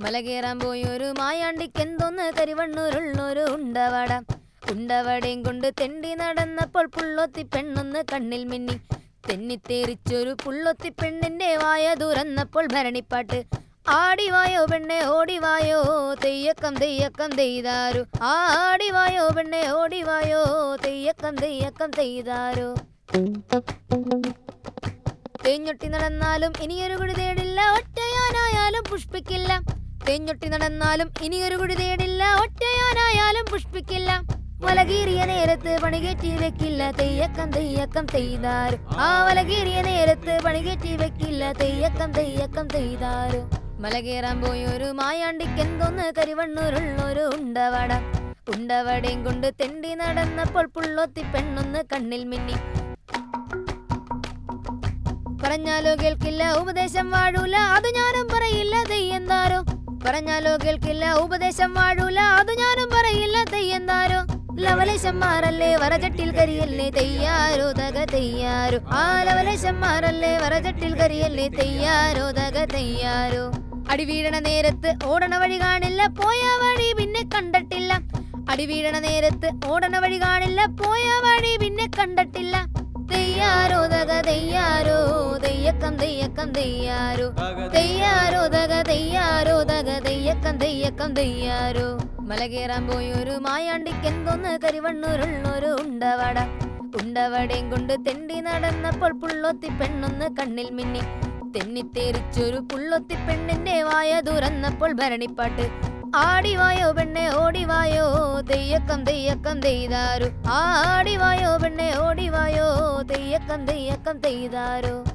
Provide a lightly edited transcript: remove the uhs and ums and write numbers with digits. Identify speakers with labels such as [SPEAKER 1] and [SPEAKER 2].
[SPEAKER 1] മല കയറാൻ പോയൊരു മായാണ്ടിക്കെന്തോന്ന് കരിവണ്ണൂരുള്ളൊരു ഉണ്ടവട. ഉണ്ടവടയും കൊണ്ട് തെണ്ടി നടന്നപ്പോൾ പുള്ളൊത്തി പെണ്ണൊന്ന് കണ്ണിൽ മിന്നി. തെന്നിത്തേറിച്ചൊരു പുള്ളൊത്തി പെണ്ണിന്റെ വായ തുറന്നപ്പോൾ ഭരണിപ്പാട്ട്. ആടിവായോ പെണ്ണെ ഓടിവായോ തെയ്യക്കം തെയ്യക്കം തെയ്താരോ. ആടിവായോ പെണ്ണെ ഓടിവായോ തെയ്യക്കം തെയ്യക്കം തെയ്താരോ. തേഞ്ഞൊട്ടി നടന്നാലും ഇനിയൊരു കുടി തേടില്ല, ഒറ്റയാനായാലും പുഷ്പിക്കില്ല. തേഞ്ഞൊട്ടി നടന്നാലും ഇനിയൊരു കുടി തേടില്ല, ഒറ്റയാനായാലും പുഷ്പിക്കില്ല. വലകീറിയ നേരത്ത് പണികേറ്റി വെക്കില്ല, തെയ്യക്കം തെയ്യക്കം തെയ്താരോ. ആ വലകീറിയ നേരത്ത് പണികേറ്റി വെക്കില്ല, തെയ്യക്കം തെയ്യക്കം തെയ്താരോ. മല കയറാൻ പോയൊരു മായാണ്ടിക്കെന്തോന്ന് കരിവണ്ണൂരുള്ളൊരു ഉണ്ടവട. ഉണ്ടവടയും കൊണ്ട് തെണ്ടി നടന്നപ്പോൾ പുള്ളൊത്തി പെണ്ണൊന്ന് കണ്ണിൽ മിന്നി. പറഞ്ഞാലോ കേൾക്കില്ല ഉപദേശം വാഴൂല, അത് ഞാനും പറയില്ല തെയ്യന്താരോ. പറഞ്ഞാലോ കേൾക്കില്ല ഉപദേശം വാഴൂല, അത് ഞാനും പറയില്ല തെയ്യന്താരോ. ലവലേശന്മാരല്ലേ വരചട്ടിൽ കരിയല്ലേ തെയ്യാരോ തക തെയ്യാരോ. ആ ലവലേശന്മാരല്ലേ വരചട്ടിൽ കരിയല്ലേ തെയ്യാരോ തക തെയ്യാരോ. അടി വീഴണ നേരത്ത് ഓടണ വഴി കാണില്ല, പോയ വഴി പിന്നെ കണ്ടിട്ടില്ല. അടി വീഴണ നേരത്ത് ഓടണ വഴി കാണില്ല, പോയ വഴി പിന്നെ കണ്ടിട്ടില്ല. തെയ്യാരോ തക തെയ്യാരോ തെയ്യക്കം തെയ്യക്കം തെയ്യാരോ. തെയ്യാരോ തക തെയ്യാരോ തക തെയ്യക്കം തെയ്യക്കം തെയ്യാരോ. മല കയറാൻ പോയൊരു മായാണ്ടിക്കെന്തോന്ന് കരിവണ്ണൂരുള്ളൊരു ഉണ്ടവട. ഉണ്ടവടയും കൊണ്ട് തെണ്ടി നടന്നപ്പോൾ പുള്ളൊത്തി പെണ്ണൊന്ന് കണ്ണിൽ മിന്നി. തെന്നിത്തേറിച്ചൊരു പുള്ളൊത്തി പെണ്ണിന്റെ വായ തുറന്നപ്പോൾ ഭരണിപ്പാട്ട്. ആടിവായോ പെണ്ണെ ഓടിവായോ തെയ്യക്കം തെയ്യക്കം തെയ്താരോ. ആടിവായോ പെണ്ണെ ഓടിവായോ തെയ്യക്കം തെയ്യക്കം തെയ്താരോ.